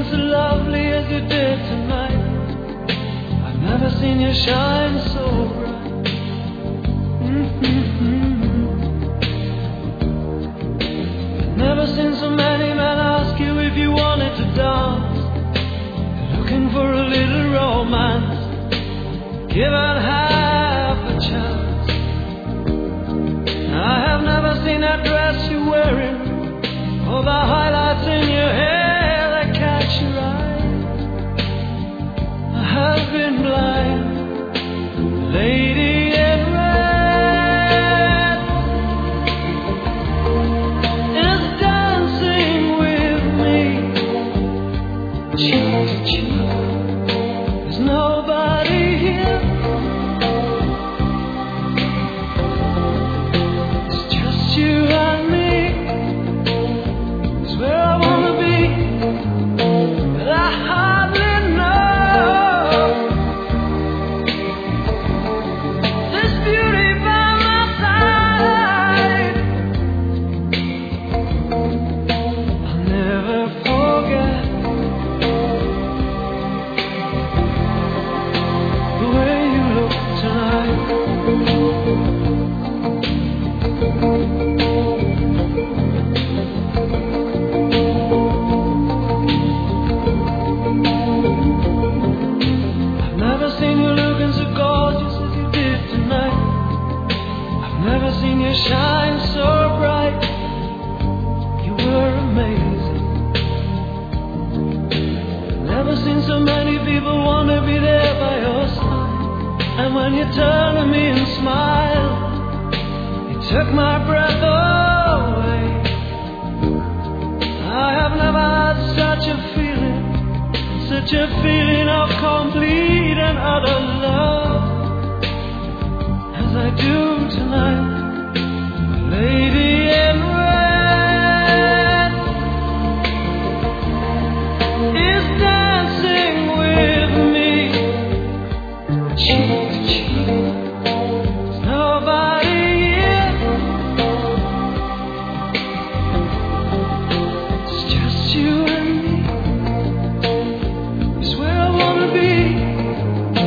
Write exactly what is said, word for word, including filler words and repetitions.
so lovely as you did tonight. I've never seen you shine so bright. Mm-hmm. I've never seen so many men ask you if you wanted to dance. You're looking for a little romance. Give it half a chance. I have never seen that dress you're wearing, or the highlights in your hair that catch your eye. I have been blind, lady in red is dancing with me, cheek to cheek. There's nobody here. It's just you and me. It's where I wanna be, but I hardly know. This beauty by my side, I'll never forget the way you look tonight. I've never seen you looking so gorgeous as you did tonight. I've never seen you shine so bright. You were amazing. I've never seen so many people want to be there by your side. And when you turned to me and smiled, you took my breath away. I have never had such a feeling, such a feeling of complete and utter love as I do tonight. Lady in red is dancing with me, cheek to cheek.